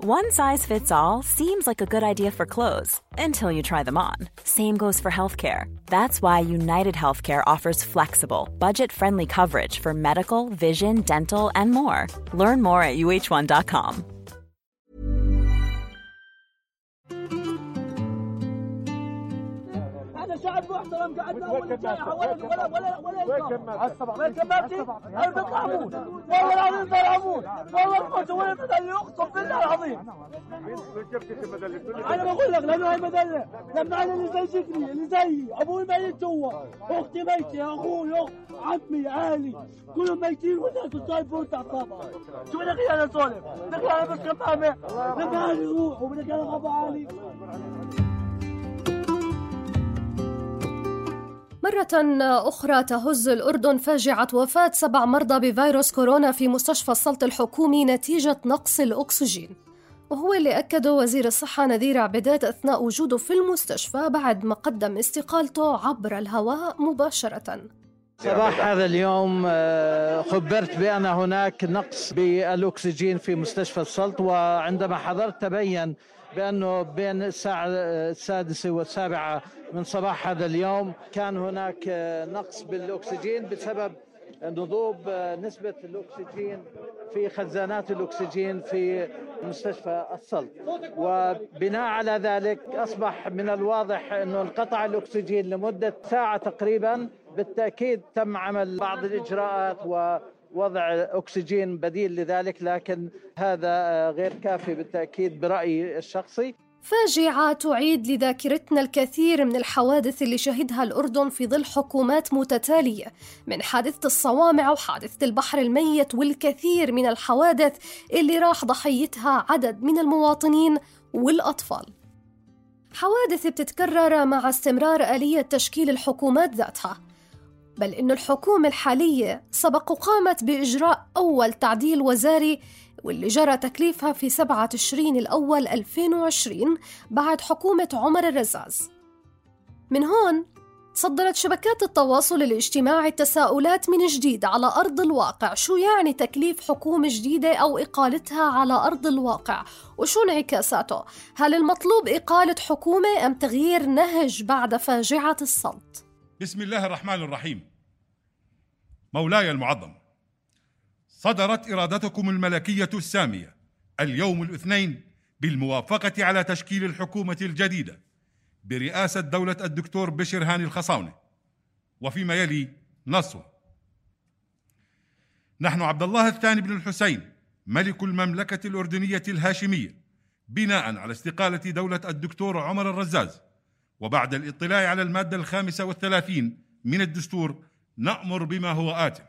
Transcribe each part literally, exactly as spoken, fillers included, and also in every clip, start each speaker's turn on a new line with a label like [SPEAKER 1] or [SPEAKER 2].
[SPEAKER 1] One size fits all seems like a good idea for clothes until you try them on. Same goes for healthcare. That's why United Healthcare offers flexible, budget-friendly coverage for medical, vision, dental, and more. Learn more at U H one dot com.
[SPEAKER 2] شعب محترم قعدنا أول الجائحة ولا ولا ولا ولا ولا وين كملتي؟ أنا بطلع أموت والله العظيم بطلع أموت والله الموت ولا مدلة أقسم بالله العظيم. أنا بقول لك لأنه هاي مدلة لما أنا اللي زي شكلي اللي زيي أبوي ميت جوا أختي ميتة أخوي أخت عمي أهلي كلهم ميتين والناس صايبون تحت طابة. شو بدك أنا أسولف؟ بدك أنا بس كمامة بدك أنا أروح وبدك أنا غابة عالي.
[SPEAKER 3] مرة أخرى تهز الأردن فاجعة وفاة سبع مرضى بفيروس كورونا في مستشفى السلط الحكومي نتيجة نقص الأكسجين، وهو اللي أكده وزير الصحة نذير عبيدات أثناء وجوده في المستشفى بعد ما قدم استقالته عبر الهواء مباشرة.
[SPEAKER 4] صباح هذا اليوم خبرت بأن هناك نقص بالأكسجين في مستشفى السلط، وعندما حضرت تبين بأنه بين الساعة السادسة والسابعة من صباح هذا اليوم كان هناك نقص بالأكسجين بسبب نضوب نسبة الأكسجين في خزانات الأكسجين في مستشفى السلط، وبناء على ذلك أصبح من الواضح أنه انقطع الأكسجين لمدة ساعة تقريبا. بالتأكيد تم عمل بعض الإجراءات ووضع أكسجين بديل لذلك، لكن هذا غير كافي بالتأكيد برأيي الشخصي.
[SPEAKER 3] فاجعة تعيد لذاكرتنا الكثير من الحوادث اللي شهدها الأردن في ظل حكومات متتالية، من حادثة الصوامع وحادثة البحر الميت والكثير من الحوادث اللي راح ضحيتها عدد من المواطنين والأطفال. حوادث بتتكرر مع استمرار آلية تشكيل الحكومات ذاتها، بل إن الحكومة الحالية سبق وقامت بإجراء أول تعديل وزاري واللي جرى تكليفها في سبعة تشرين الأول ألفين وعشرين بعد حكومة عمر الرزاز. من هون صدرت شبكات التواصل الاجتماعي التساؤلات من جديد على أرض الواقع، شو يعني تكليف حكومة جديدة أو إقالتها على أرض الواقع، وشو انعكاساته؟ هل المطلوب إقالة حكومة أم تغيير نهج بعد فاجعة السلط؟
[SPEAKER 5] بسم الله الرحمن الرحيم. مولاي المعظم، صدرت إرادتكم الملكية السامية اليوم الاثنين بالموافقة على تشكيل الحكومة الجديدة برئاسة دولة الدكتور بشر هاني الخصاونة، وفيما يلي نصه: نحن عبد الله الثاني بن الحسين ملك المملكة الأردنية الهاشمية، بناء على استقالة دولة الدكتور عمر الرزاز، وبعد الاطلاع على المادة الخامسة والثلاثين من الدستور، نأمر بما هو آتٍ: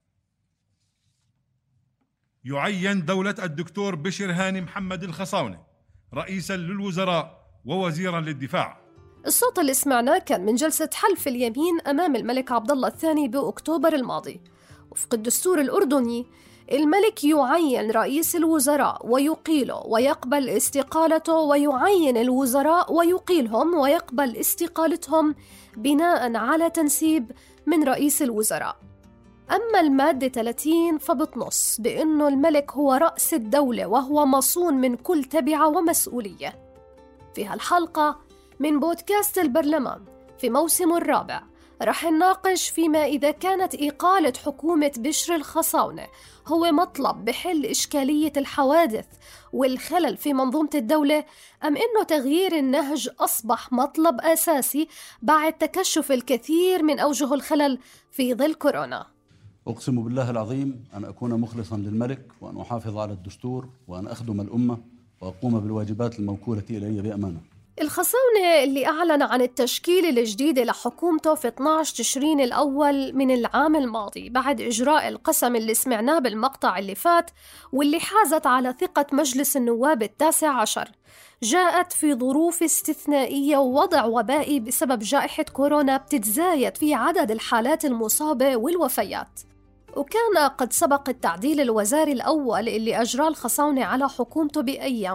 [SPEAKER 5] يعين دولة الدكتور بشر هاني محمد الخصاونة رئيساً للوزراء ووزيراً للدفاع.
[SPEAKER 3] الصوت اللي سمعناه كان من جلسة حلف اليمين أمام الملك عبد الله الثاني بأكتوبر الماضي. وفق الدستور الأردني، الملك يعين رئيس الوزراء ويقيله ويقبل استقالته، ويعين الوزراء ويقيلهم ويقبل استقالتهم بناء على تنسيب من رئيس الوزراء. أما المادة ثلاثين فبتنص بأنه الملك هو رأس الدولة وهو مصون من كل تبعة ومسؤولية. في هالحلقة من بودكاست البرلمان في موسم الرابع رح نناقش فيما إذا كانت إقالة حكومة بشر الخصاونة هو مطلب بحل إشكالية الحوادث والخلل في منظومة الدولة، أم إنه تغيير النهج أصبح مطلب أساسي بعد تكشف الكثير من أوجه الخلل في ظل كورونا.
[SPEAKER 6] أقسم بالله العظيم أن أكون مخلصاً للملك، وأن أحافظ على الدستور، وأن أخدم الأمة، وأقوم بالواجبات الموكولة إلي بأمانة.
[SPEAKER 3] الخصاونة اللي أعلن عن التشكيل الجديد لحكومته في اثني عشر تشرين الأول من العام الماضي بعد إجراء القسم اللي سمعناه بالمقطع اللي فات، واللي حازت على ثقة مجلس النواب التاسع عشر، جاءت في ظروف استثنائية ووضع وبائي بسبب جائحة كورونا بتتزايد في عدد الحالات المصابة والوفيات. وكان قد سبق التعديل الوزاري الأول اللي أجراه الخصاونة على حكومته بأيام،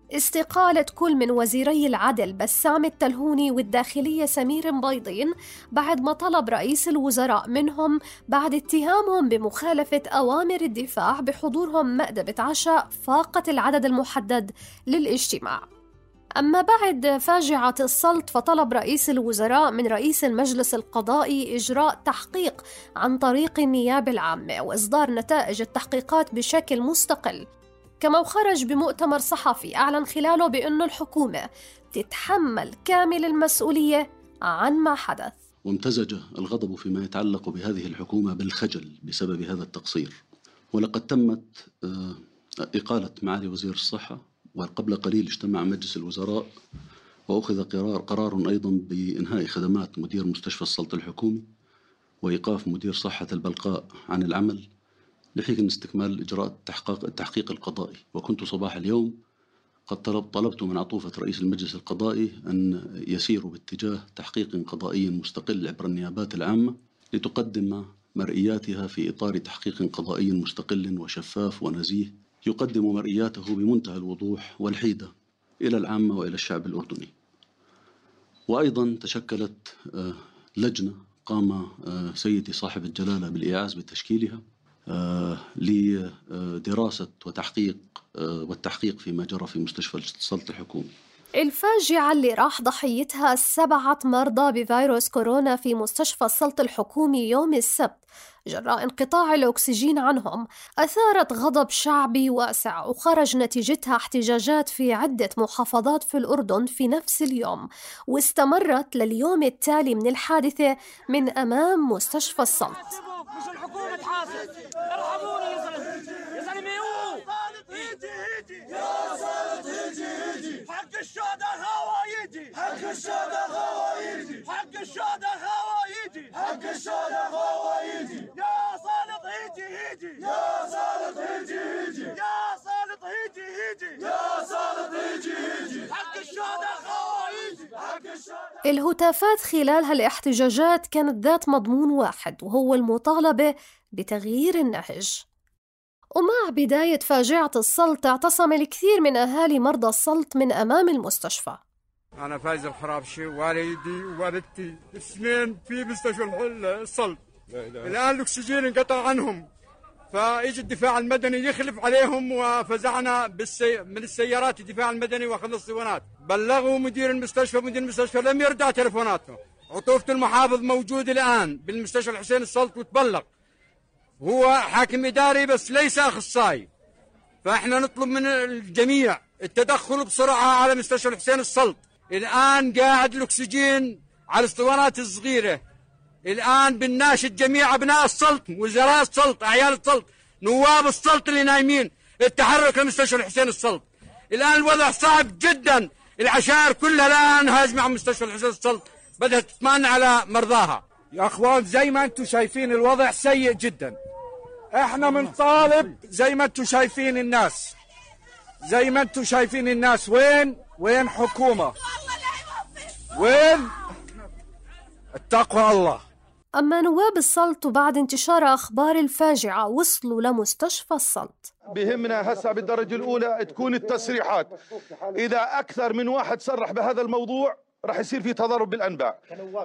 [SPEAKER 3] استقالة كل من وزيري العدل بسام التلهوني والداخلية سمير مبيضين بعد ما طلب رئيس الوزراء منهم بعد اتهامهم بمخالفة أوامر الدفاع بحضورهم مأدبة عشاء فاقت العدد المحدد للاجتماع. أما بعد فاجعة السلط فطلب رئيس الوزراء من رئيس المجلس القضائي إجراء تحقيق عن طريق النيابة العامة وإصدار نتائج التحقيقات بشكل مستقل. كما خرج بمؤتمر صحفي أعلن خلاله بأن الحكومة تتحمل كامل المسؤولية عن ما حدث.
[SPEAKER 6] وامتزج الغضب فيما يتعلق بهذه الحكومة بالخجل بسبب هذا التقصير، ولقد تمت إقالة معالي وزير الصحة، وقبل قليل اجتمع مجلس الوزراء وأخذ قرار, قرار أيضا بإنهاء خدمات مدير مستشفى السلط الحكومي وإيقاف مدير صحة البلقاء عن العمل لحين استكمال إجراء التحقيق, التحقيق القضائي. وكنت صباح اليوم قد طلب طلبت من عطوفة رئيس المجلس القضائي أن يسيروا باتجاه تحقيق قضائي مستقل عبر النيابات العامة لتقدم مرئياتها في إطار تحقيق قضائي مستقل وشفاف ونزيه يقدم مرئياته بمنتهى الوضوح والحيدة إلى العامة وإلى الشعب الأردني. وأيضا تشكلت لجنة قام سيدي صاحب الجلالة بالإعاز بتشكيلها لدراسة وتحقيق والتحقيق فيما جرى في مستشفى السلط الحكومي.
[SPEAKER 3] الفاجعة اللي راح ضحيتها سبعة مرضى بفيروس كورونا في مستشفى السلط الحكومي يوم السبت جراء انقطاع الأكسجين عنهم أثارت غضب شعبي واسع، وخرج نتيجتها احتجاجات في عدة محافظات في الأردن في نفس اليوم، واستمرت لليوم التالي من الحادثة من أمام مستشفى السلط.
[SPEAKER 2] مش الحكومة تحاسب، ارحمونا يا زلمة يا زلمة. هيجي هيجي يا سالط هيجي هيجي حق الشهداء خوايجي حق الشهداء خوايجي حق الشهداء خوايجي حق الشهداء خوايجي يا سالط هيجي هيجي يا سالط هيجي هيجي يا سالط هيجي هيجي يا سالط هيجي هيجي حق الشهداء خوايجي حق الشهداء.
[SPEAKER 3] الهتافات خلال هالاحتجاجات كانت ذات مضمون واحد، وهو المطالبة بتغيير النهج. ومع بداية فاجعة السلط اعتصم الكثير من أهالي مرضى السلط من أمام المستشفى.
[SPEAKER 7] أنا فايز الخرابشي، والدي ووالدتي اثنين في مستشفى السلط، الآن الأكسجين انقطع عنهم، فإجى الدفاع المدني يخلف عليهم وفزعنا بالسي... من السيارات الدفاع المدني وأخذنا الصوانات. بلغوا مدير المستشفى، مدير المستشفى لم يردع تلفوناتهم. عطوفة المحافظ موجود الآن بالمستشفى الحسين السلط وتبلغ، هو حاكم إداري بس ليس أخصائي. فإحنا نطلب من الجميع التدخل بسرعة على مستشفى الحسين السلط. الآن قاعد الأكسجين على الاسطوانات الصغيرة. الآن بنناشد جميع أبناء السلط، وزراء السلط، أعيان السلط، نواب السلط اللي نايمين، التحرك لمستشفى الحسين السلط. الآن الوضع صعب جدا، العشائر كلها الآن هاجمة على مستشفى الحسين السلط، بدها تطمئن على مرضاها.
[SPEAKER 8] يا أخوان زي ما أنتم شايفين الوضع سيء جدا. احنا بنطالب زي ما انتم شايفين الناس، زي ما انتم شايفين الناس. وين وين حكومة؟ وين اتقوا الله؟
[SPEAKER 3] أما نواب السلط وبعد انتشار أخبار الفاجعة وصلوا لمستشفى السلط.
[SPEAKER 9] بهمنا هسه بالدرجة الأولى تكون التصريحات، إذا أكثر من واحد صرح بهذا الموضوع راح يصير في تضارب بالأنباء.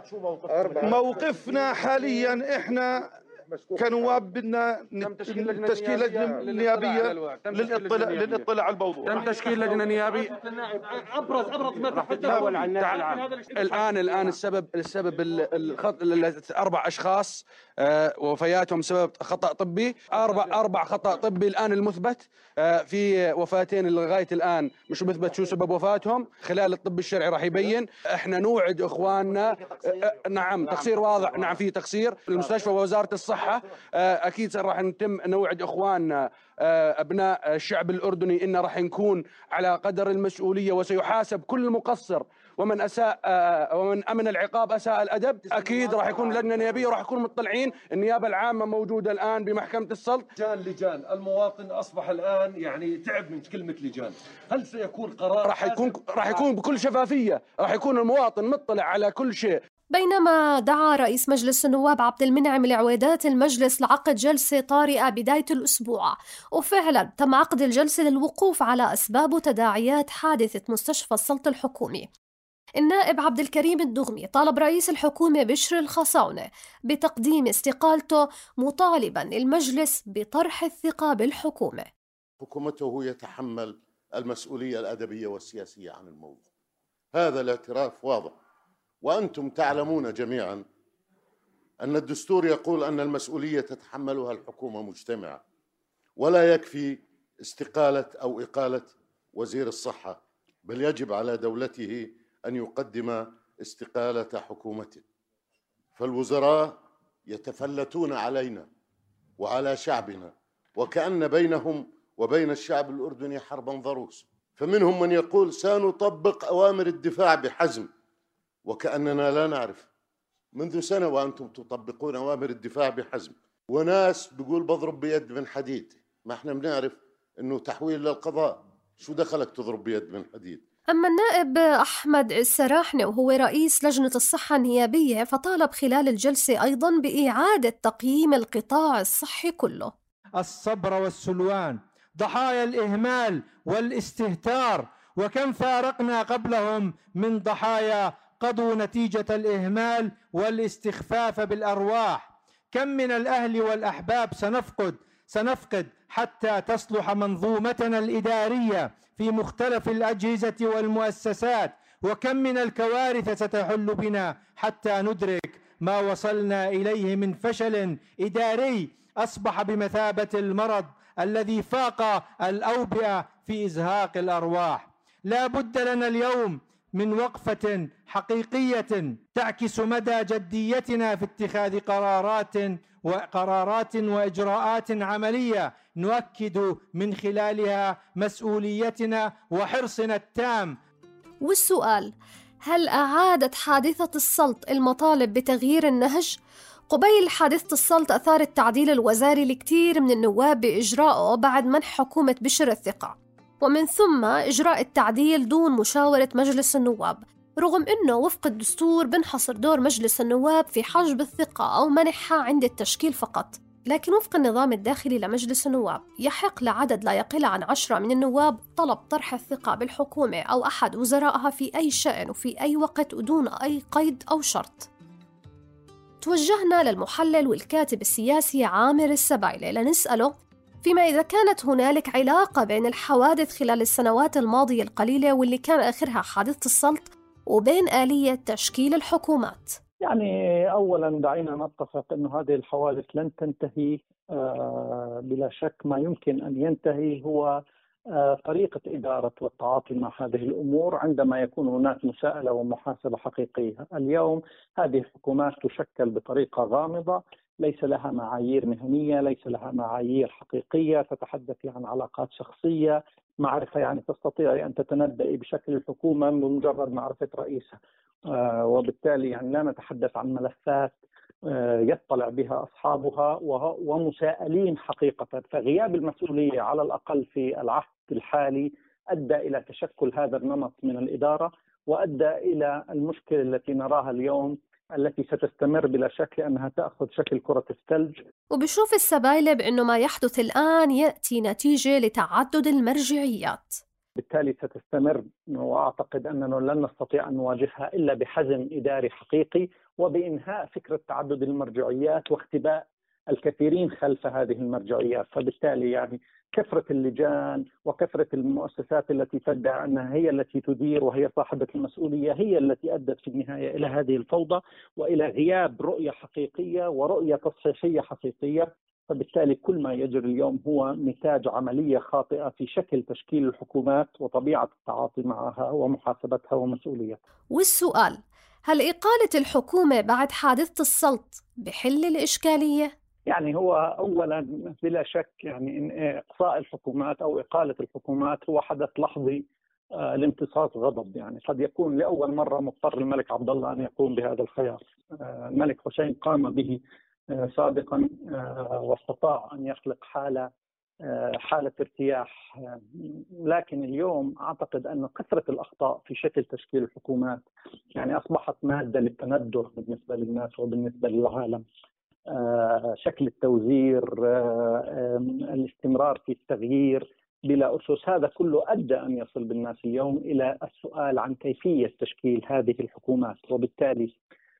[SPEAKER 9] موقفنا حاليا احنا كنواب بدنا تشكيل لجنة نيابية للاطلاع للاطلاع على الموضوع.
[SPEAKER 10] تم تشكيل لجنة نيابية.
[SPEAKER 2] أبرز أبرز ما تتداول عن
[SPEAKER 10] الآن الآن السبب السبب الخط أربع أشخاص وفياتهم بسبب خطأ طبي، أربع أربع خطأ طبي الآن المثبت في وفاتين لغاية الآن مش مثبت شو سبب وفاتهم. خلال الطب الشرعي راح يبين. احنا نوعد إخواننا، نعم تقصير واضح، نعم في تقصير المستشفى ووزارة الصحة. أكيد راح نتم نوعد إخواننا أبناء الشعب الأردني إن راح نكون على قدر المسؤولية وسيحاسب كل مقصر، ومن أساء ومن أمن العقاب أساء الأدب. أكيد راح يكون لجنة نيابية وراح يكون مطلعين. النيابة العامة موجودة الآن بمحكمة السلط.
[SPEAKER 11] لجان لجان المواطن أصبح الآن يعني تعب من كلمة لجان. هل سيكون قرار؟
[SPEAKER 10] راح يكون راح يكون بكل شفافية، راح يكون المواطن مطلع على كل شيء.
[SPEAKER 3] بينما دعا رئيس مجلس النواب عبد المنعم العويدات المجلس لعقد جلسة طارئة بداية الأسبوع، وفعلا تم عقد الجلسة للوقوف على أسباب وتداعيات حادثة مستشفى السلط الحكومي. النائب عبد الكريم الدغمي طالب رئيس الحكومة بشر الخصاونة بتقديم استقالته، مطالبا المجلس بطرح الثقة بالحكومة.
[SPEAKER 12] حكومته يتحمل المسؤولية الأدبية والسياسية عن الموضوع، هذا الاعتراف واضح، وأنتم تعلمون جميعا أن الدستور يقول أن المسؤولية تتحملها الحكومة مجتمعة، ولا يكفي استقالة أو إقالة وزير الصحة، بل يجب على دولته أن يقدم استقالة حكومته. فالوزراء يتفلتون علينا وعلى شعبنا وكأن بينهم وبين الشعب الأردني حربا ضروس، فمنهم من يقول سنطبق أوامر الدفاع بحزم، وكأننا لا نعرف منذ سنة وأنتم تطبقون أوامر الدفاع بحزم، وناس بيقول بضرب بيد من حديد. ما احنا بنعرف أنه تحويل للقضاء، شو دخلك تضرب بيد من حديد؟
[SPEAKER 3] أما النائب أحمد السراحني وهو رئيس لجنة الصحة النيابية فطالب خلال الجلسة أيضا بإعادة تقييم القطاع الصحي كله.
[SPEAKER 13] الصبر والسلوان ضحايا الإهمال والاستهتار، وكم فارقنا قبلهم من ضحايا قضوا نتيجة الإهمال والاستخفاف بالأرواح. كم من الأهل والأحباب سنفقد سنفقد حتى تصلح منظومتنا الإدارية في مختلف الأجهزة والمؤسسات، وكم من الكوارث ستحل بنا حتى ندرك ما وصلنا إليه من فشل إداري أصبح بمثابة المرض الذي فاق الأوبئة في إزهاق الأرواح. لا بد لنا اليوم من وقفة حقيقية تعكس مدى جديتنا في اتخاذ قرارات وقرارات وإجراءات عملية نؤكد من خلالها مسؤوليتنا وحرصنا التام.
[SPEAKER 3] والسؤال: هل أعادت حادثة السلط المطالب بتغيير النهج؟ قبيل حادثة السلط أثار التعديل الوزاري لكثير من النواب بإجراءه بعد منح حكومة بشر الثقة، ومن ثم إجراء التعديل دون مشاورة مجلس النواب، رغم أنه وفق الدستور بنحصر دور مجلس النواب في حجب الثقة أو منحها عند التشكيل فقط. لكن وفق النظام الداخلي لمجلس النواب يحق لعدد لا يقل عن عشرة من النواب طلب طرح الثقة بالحكومة أو أحد وزرائها في أي شأن وفي أي وقت ودون أي قيد أو شرط. توجهنا للمحلل والكاتب السياسي عامر السبايلة لنسأله فيما إذا كانت هنالك علاقة بين الحوادث خلال السنوات الماضية القليلة واللي كان آخرها حادثة السلط وبين آلية تشكيل الحكومات.
[SPEAKER 14] يعني أولا دعينا نتفق أن هذه الحوادث لن تنتهي بلا شك. ما يمكن أن ينتهي هو طريقة إدارة والتعاطي مع هذه الأمور عندما يكون هناك مساءلة ومحاسبة حقيقية. اليوم هذه الحكومات تشكل بطريقة غامضة، ليس لها معايير مهنية، ليس لها معايير حقيقية، تتحدث عن علاقات شخصية، معرفة يعني تستطيع أن تتنبئ بشكل الحكومة بمجرد معرفة رئيسها، آه وبالتالي يعني لا نتحدث عن ملفات آه يطلع بها أصحابها ومسائلين حقيقة. فغياب المسؤولية على الأقل في العهد الحالي أدى إلى تشكل هذا النمط من الإدارة، وأدى إلى المشكلة التي نراها اليوم التي ستستمر بلا شك لأنها تأخذ شكل كرة الثلج.
[SPEAKER 3] وبشوف السبايلة بأنه ما يحدث الآن يأتي نتيجة لتعدد المرجعيات،
[SPEAKER 14] بالتالي ستستمر، وأعتقد أننا لن نستطيع أن نواجهها إلا بحزم إداري حقيقي وبإنهاء فكرة تعدد المرجعيات واختباء الكثيرين خلف هذه المرجعيات. فبالتالي يعني كثرة اللجان وكثرة المؤسسات التي تدعي أنها هي التي تدير وهي صاحبة المسؤولية هي التي أدت في النهاية إلى هذه الفوضى وإلى غياب رؤية حقيقية ورؤية تصحيحية حقيقية. فبالتالي كل ما يجري اليوم هو نتاج عملية خاطئة في شكل تشكيل الحكومات وطبيعة التعاطي معها ومحاسبتها ومسؤوليتها.
[SPEAKER 3] والسؤال: هل إقالة الحكومة بعد حادثة السلط بحل الإشكالية؟
[SPEAKER 14] يعني هو أولا بلا شك يعني إن إقصاء الحكومات أو إقالة الحكومات هو حدث لحظي آه لامتصاص غضب. يعني قد يكون لأول مرة مضطر الملك عبد الله أن يقوم بهذا الخيار. آه الملك حسين قام به آه سابقا آه واستطاع أن يخلق حالة حالة ارتياح. لكن اليوم أعتقد أن كثرة الأخطاء في شكل تشكيل الحكومات يعني أصبحت مادة للتندر بالنسبة للناس وبالنسبة للعالم. شكل التوزير، الاستمرار في التغيير بلا أسس، هذا كله أدى أن يصل بالناس اليوم إلى السؤال عن كيفية تشكيل هذه الحكومات. وبالتالي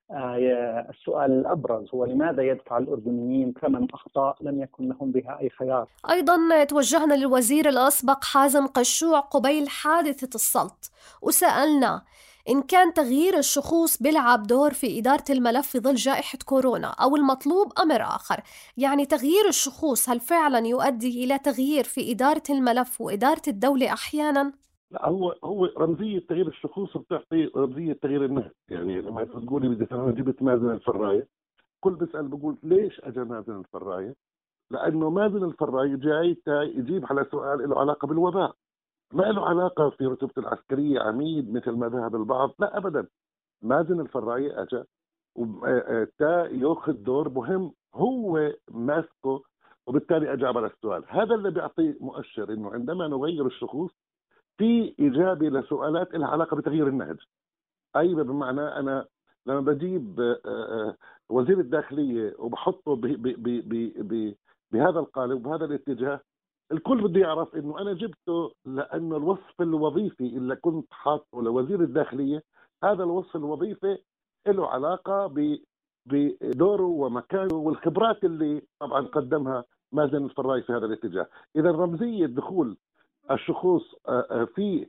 [SPEAKER 14] السؤال الأبرز هو لماذا يدفع الأردنيين ثمن أخطاء لم يكن لهم بها أي خيار؟
[SPEAKER 3] أيضا توجهنا للوزير الأسبق حازم قشوع قبيل حادثة السلط وسألنا إن كان تغيير الشخوص بيلعب دور في إدارة الملف في ظل جائحة كورونا أو المطلوب أمر آخر. يعني تغيير الشخوص هل فعلا يؤدي إلى تغيير في إدارة الملف وإدارة الدولة أحيانا؟
[SPEAKER 15] لا، هو هو رمزية تغيير الشخوص بتعطي رمزية تغيير النهج. يعني لما تقولي بدي أنا جبت مازن الفراية، كل بسأل بقول ليش أجى مازن الفراية؟ لأنه مازن الفراية جاي يجيب على سؤال له علاقة بالوباء، ما له علاقة في رتبة العسكرية عميد مثل ما ذهب البعض، لا أبدا. مازن الفراية أجى تا يأخذ دور مهم هو ماسكه، وبالتالي أجاب على السؤال. هذا اللي بيعطي مؤشر إنه عندما نغير الشخوص في إجابة لسؤالات لها علاقة بتغيير النهج. أي بمعنى أنا لما بجيب وزير الداخلية وبحطه بهذا القالب وبهذا الاتجاه، الكل بده يعرف إنه أنا جبته لأنه الوصف الوظيفي اللي كنت حاطه لوزير الداخلية، هذا الوصف الوظيفي له علاقة بدوره ومكانه والخبرات اللي طبعا قدمها مازن الفراي في هذا الاتجاه. إذا رمزية دخول الشخوص في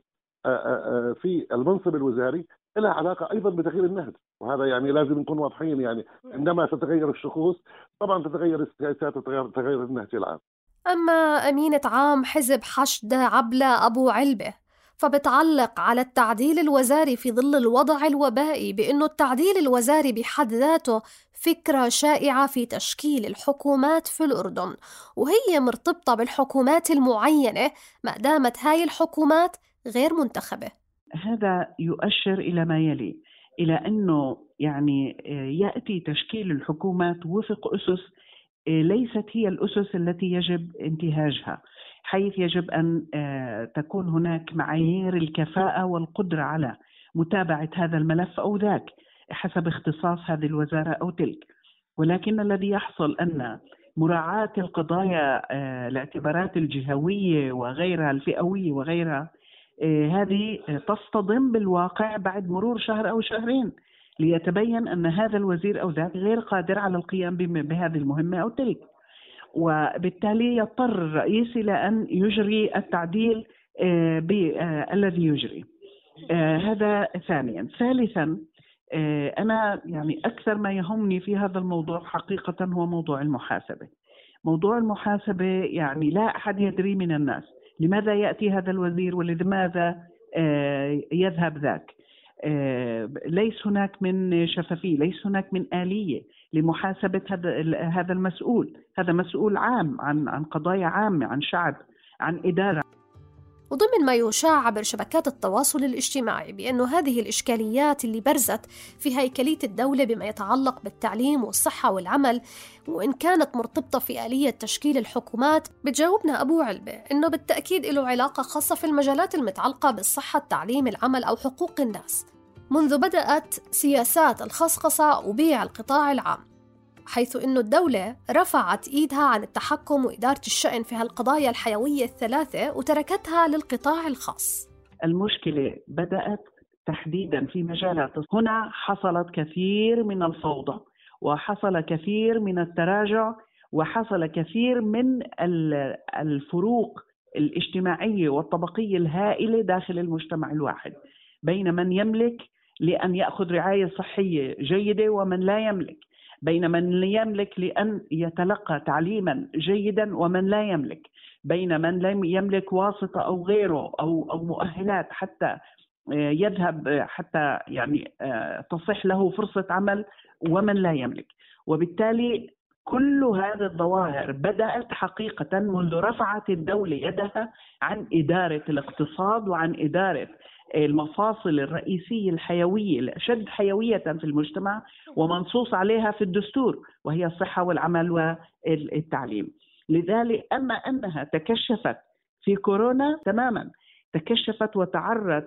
[SPEAKER 15] في المنصب الوزاري لها علاقة أيضا بتغيير النهج، وهذا يعني لازم نكون واضحين. يعني عندما تتغير الشخوص طبعا تتغير السياسات وتتغير النهج العام.
[SPEAKER 3] أما أمينة عام حزب حشد عبلة أبو علبة فبتعلق على التعديل الوزاري في ظل الوضع الوبائي بأنه التعديل الوزاري بحد ذاته فكرة شائعة في تشكيل الحكومات في الأردن، وهي مرتبطة بالحكومات المعينة ما دامت هاي الحكومات غير منتخبة.
[SPEAKER 16] هذا يؤشر إلى ما يلي، إلى أنه يعني يأتي تشكيل الحكومات وفق أسس ليست هي الأسس التي يجب انتهاجها، حيث يجب أن تكون هناك معايير الكفاءة والقدرة على متابعة هذا الملف أو ذاك حسب اختصاص هذه الوزارة أو تلك. ولكن الذي يحصل أن مراعاة القضايا الاعتبارات الجهوية وغيرها الفئوية وغيرها هذه تصطدم بالواقع بعد مرور شهر أو شهرين، ليتبين أن هذا الوزير أو ذاك غير قادر على القيام بهذه المهمة أو تلك، وبالتالي يضطر الرئيس إلى أن يجري التعديل الذي يجري. هذا ثانيا. ثالثا، أنا يعني أكثر ما يهمني في هذا الموضوع حقيقة هو موضوع المحاسبة. موضوع المحاسبة يعني لا أحد يدري من الناس لماذا يأتي هذا الوزير ولماذا يذهب ذاك. ليس هناك من شفافية، ليس هناك من آلية لمحاسبة هذا هذا المسؤول. هذا مسؤول عام عن عن قضايا عامة، عن شعب، عن إدارة.
[SPEAKER 3] وضمن ما يشاع عبر شبكات التواصل الاجتماعي بأنه هذه الإشكاليات اللي برزت في هيكلية الدولة بما يتعلق بالتعليم والصحة والعمل وإن كانت مرتبطة في آلية تشكيل الحكومات، بتجاوبنا أبو علبة إنه بالتأكيد له علاقة خاصة في المجالات المتعلقة بالصحة، التعليم، العمل أو حقوق الناس، منذ بدأت سياسات الخصخصة وبيع القطاع العام، حيث إنه الدولة رفعت إيدها عن التحكم وإدارة الشأن في هالقضايا الحيوية الثلاثة وتركتها للقطاع الخاص.
[SPEAKER 16] المشكلة بدأت تحديدا في مجالات. هنا حصلت كثير من الفوضى وحصل كثير من التراجع وحصل كثير من الفروق الاجتماعية والطبقية الهائلة داخل المجتمع الواحد بين من يملك لأن يأخذ رعاية صحية جيدة ومن لا يملك، بين من يملك لأن يتلقى تعليما جيدا ومن لا يملك، بين من لم يملك واسطة أو غيره أو أو مؤهلات حتى يذهب حتى يعني تصح له فرصة عمل ومن لا يملك. وبالتالي كل هذه الظواهر بدأت حقيقة منذ رفعت الدولة يدها عن إدارة الاقتصاد وعن إدارة المفاصل الرئيسية الحيوية الأشد حيوية في المجتمع ومنصوص عليها في الدستور، وهي الصحة والعمل والتعليم. لذلك أما أنها تكشفت في كورونا تماما، تكشفت وتعرض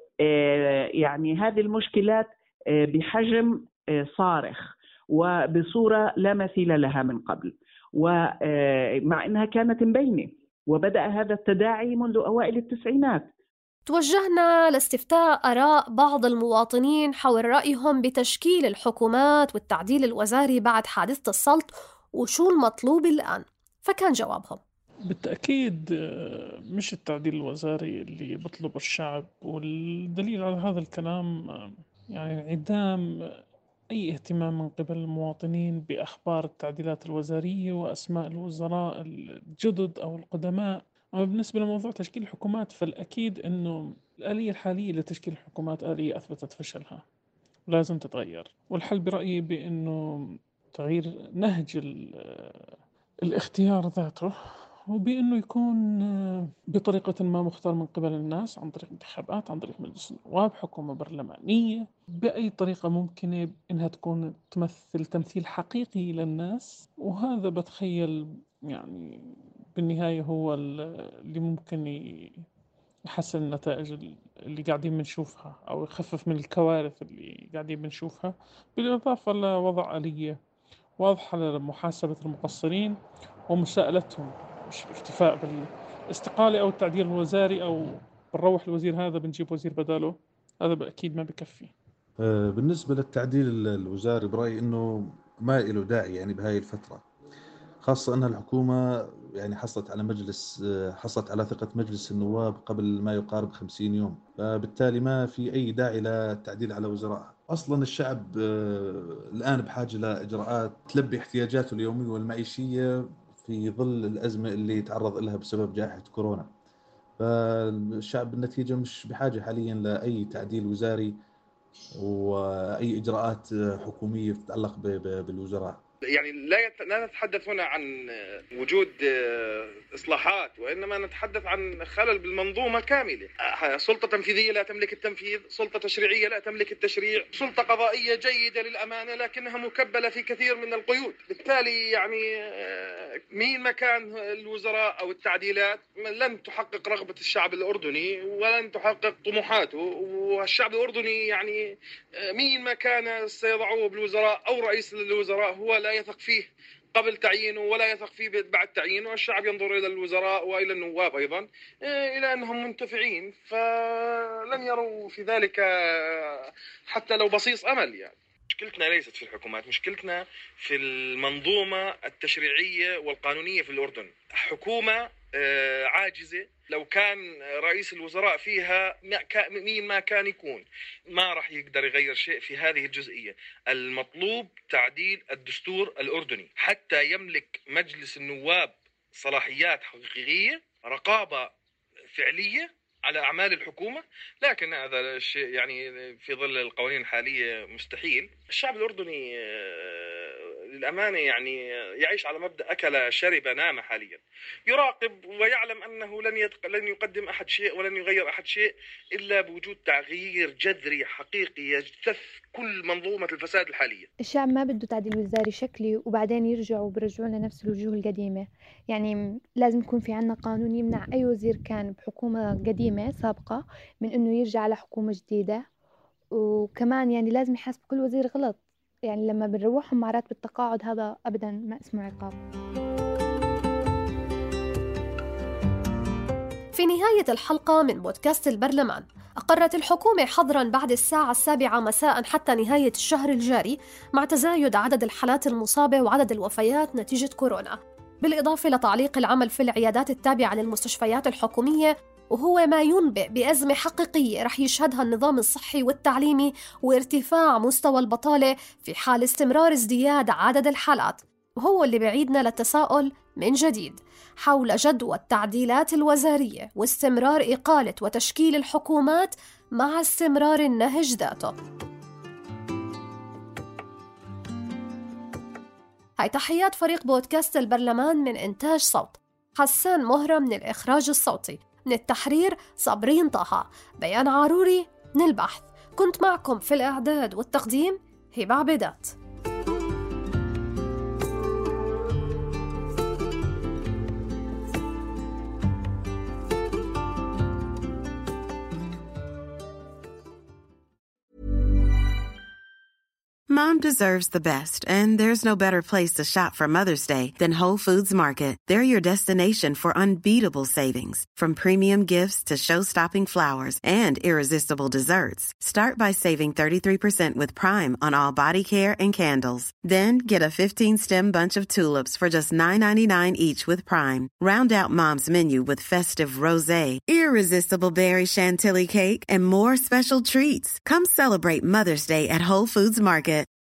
[SPEAKER 16] يعني هذه المشكلات بحجم صارخ وبصورة لا مثيل لها من قبل، ومع أنها كانت مبينة، وبدأ هذا التداعي منذ أوائل التسعينات.
[SPEAKER 3] توجهنا لاستفتاء آراء بعض المواطنين حول رأيهم بتشكيل الحكومات والتعديل الوزاري بعد حادثة السلط وشو المطلوب الآن، فكان جوابهم:
[SPEAKER 17] بالتأكيد مش التعديل الوزاري اللي بطلب الشعب، والدليل على هذا الكلام يعني انعدام أي اهتمام من قبل المواطنين بأخبار التعديلات الوزارية وأسماء الوزراء الجدد أو القدماء. أما بالنسبة لموضوع تشكيل الحكومات فالأكيد أنه الآلية الحالية لتشكيل الحكومات آلية أثبتت فشلها ولازم تتغير، والحل برأيي بأنه تغيير نهج الاختيار ذاته، وبأنه يكون بطريقة ما مختار من قبل الناس عن طريق انتخابات، عن طريق مجلس النواب، حكومة برلمانية، بأي طريقة ممكنة إنها تكون تمثل تمثيل حقيقي للناس. وهذا بتخيل يعني بالنهاية هو اللي ممكن يحسن النتائج اللي قاعدين بنشوفها أو يخفف من الكوارث اللي قاعدين بنشوفها، بالإضافة لوضع آلية واضحة لمحاسبة المقصرين ومساءلتهم، مش الاكتفاء بالاستقالة أو التعديل الوزاري أو بنروح الوزير هذا بنجيب وزير بداله، هذا أكيد ما بكفي.
[SPEAKER 18] بالنسبة للتعديل الوزاري برأيي إنه ما له داعي يعني بهاي الفترة، خاصة أن الحكومة يعني حصلت على مجلس حصلت على ثقة مجلس النواب قبل ما يقارب خمسين يوم، فبالتالي ما في أي داعي للتعديل على وزراء. أصلا الشعب الآن بحاجة لإجراءات تلبي احتياجاته اليومية والمعيشية في ظل الأزمة اللي تعرض لها بسبب جائحة كورونا، فالشعب بالنتيجة مش بحاجة حاليا لأي تعديل وزاري وأي إجراءات حكومية تتعلق بالوزراء.
[SPEAKER 19] يعني لا لا نتحدث هنا عن وجود إصلاحات، وإنما نتحدث عن خلل بالمنظومة كاملة. سلطة تنفيذية لا تملك التنفيذ، سلطة تشريعية لا تملك التشريع، سلطة قضائية جيدة للأمانة لكنها مكبلة في كثير من القيود. بالتالي يعني مين مكان الوزراء أو التعديلات لن تحقق رغبة الشعب الأردني ولن تحقق طموحاته، والشعب الأردني يعني مين مكان سيضعوه بالوزراء أو رئيس الوزراء هو لا يثق فيه قبل تعيينه ولا يثق فيه بعد تعيينه. والشعب ينظر إلى الوزراء وإلى النواب أيضا إلى أنهم منتفعين، فلن يروا في ذلك حتى لو بصيص أمل. يعني مشكلتنا ليست في الحكومات، مشكلتنا في المنظومة التشريعية والقانونية في الأردن. حكومة عاجزة، لو كان رئيس الوزراء فيها مين ما كان يكون ما راح يقدر يغير شيء في هذه الجزئية. المطلوب تعديل الدستور الأردني حتى يملك مجلس النواب صلاحيات حقيقية، رقابة فعلية على أعمال الحكومة، لكن هذا الشيء يعني في ظل القوانين الحالية مستحيل. الشعب الأردني للأمانة يعني يعيش على مبدأ أكل شرب نام حاليا، يراقب ويعلم أنه لن يتق... لن يقدم أحد شيء ولن يغير أحد شيء إلا بوجود تغيير جذري حقيقي يجتث كل منظومة الفساد الحالية.
[SPEAKER 20] الشعب ما بده تعديل وزاري شكلي وبعدين يرجعوا برجعوا لنفس الوجوه القديمة. يعني لازم يكون في عنا قانون يمنع أي وزير كان بحكومة قديمة سابقة من إنه يرجع على حكومة جديدة، وكمان يعني لازم يحاسب كل وزير غلط. يعني لما بنروحهم مع راتب التقاعد هذا أبداً ما اسمه عقاب.
[SPEAKER 3] في نهاية الحلقة من بودكاست البرلمان، أقرت الحكومة حظراً بعد الساعة السابعة مساء حتى نهاية الشهر الجاري مع تزايد عدد الحالات المصابة وعدد الوفيات نتيجة كورونا، بالإضافة لتعليق العمل في العيادات التابعة للمستشفيات الحكومية، وهو ما ينبئ بأزمة حقيقية رح يشهدها النظام الصحي والتعليمي وارتفاع مستوى البطالة في حال استمرار ازدياد عدد الحالات، وهو اللي بعيدنا للتساؤل من جديد حول جدوى التعديلات الوزارية واستمرار إقالة وتشكيل الحكومات مع استمرار النهج ذاته. هاي تحيات فريق بودكاست البرلمان من إنتاج صوت، حسان مهرة من الإخراج الصوتي، من التحرير صابرين طه، بيان عاروري من البحث. كنت معكم في الإعداد والتقديم هبة عبيدات.
[SPEAKER 21] Mom deserves the best, and there's no better place to shop for Mother's Day than Whole Foods Market. They're your destination for unbeatable savings, from premium gifts to show-stopping flowers and irresistible desserts. Start by saving thirty-three percent with Prime on all body care and candles. Then get a fifteen-stem bunch of tulips for just nine ninety-nine each with Prime. Round out Mom's menu with festive rosé, irresistible berry chantilly cake, and more special treats. Come celebrate Mother's Day at Whole Foods Market.